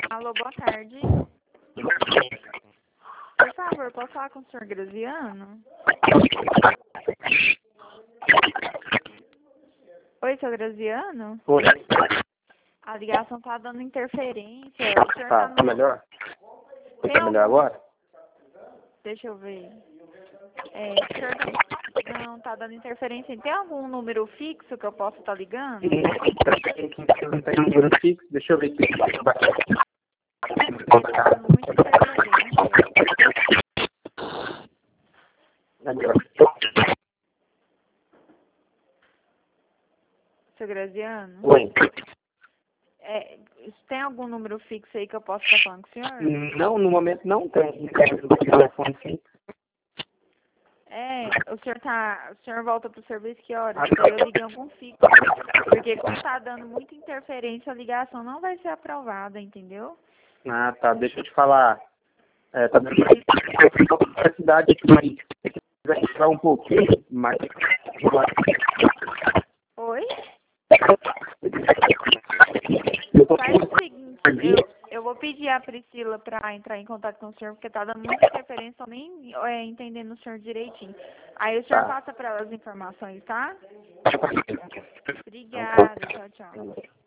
Alô, boa tarde. Por favor, posso falar com o senhor Graziano? Oi, seu Graziano? Oi. A ligação tá dando interferência. O senhor Tá, no... tá melhor? Tem Tá melhor algum... agora? Deixa eu ver. O senhor não tá dando interferência. Tem algum número fixo que eu possa estar ligando? Não tem número fixo, deixa eu ver aqui. Porque tá dando muita interferência. Seu Graziano? Oi. Tem algum número fixo aí que eu possa estar falando com o senhor? Não, no momento não tem. Telefone sim. O senhor volta pro serviço que horas? Daí eu liguei algum fixo. Porque como tá dando muita interferência, a ligação não vai ser aprovada, entendeu? Ah, tá, deixa eu te falar. Tá dando a cidade aqui, mas tem que entrar um pouquinho, mas... Oi? Eu tô Faz o seguinte, eu vou pedir a Priscila para entrar em contato com o senhor, porque tá dando muita interferência, eu nem entendendo o senhor direitinho. Aí o senhor passa para ela as informações, tá? Obrigada, tchau, tchau.